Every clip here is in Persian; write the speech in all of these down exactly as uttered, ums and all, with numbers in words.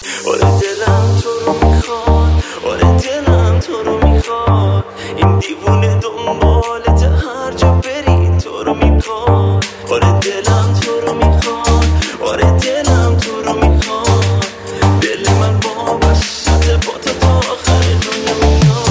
آره دلم تو رو میخواد، آره دلم تو رو میخواد، این دیوونه دنبالت هر جا بری تو رو میخواد. آره دلم تو رو میخواد، آره دلم تو رو میخواد، دل من وابسته با تو تا آخر دنیا میاد.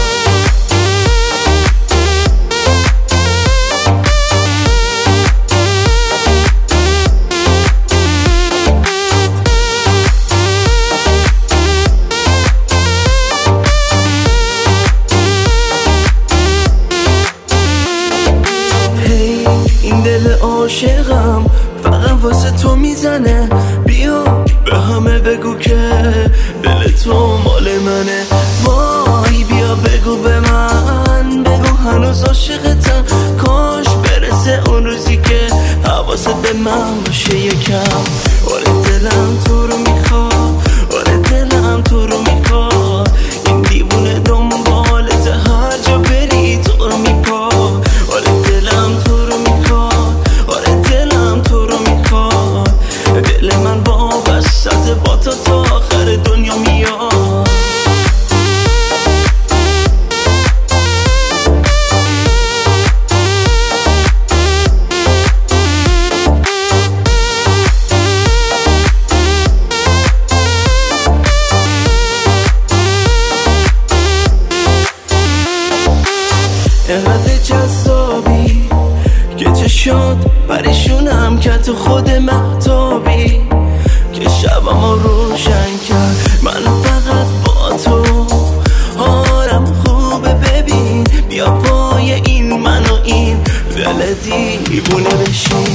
این دل عاشقم فقط واسه تو میزنه، بیا به همه بگو که دل تو مال منه. وای بیا بگو به من، بگو هنوز عاشقتم، کاش برسه اون روزی که حواست به من باشه یکم. آره دلم تو رو میخواد، آره دلم تو رو میخواد، این دیوونه دنبالت هر جا بری تو رو میخواد. آره دلم تو رو میخواد، آره دلم تو رو میخواد، دل من وابسته با تو تا آخر دنیا میاد. اینقدر جذابی که چشات پریشونم که تو خود مهتابی، که شبمو روشن کرد من فقط با تو. حالم خوبه ببین، بیا پای این من و این دل دیوونه بشین.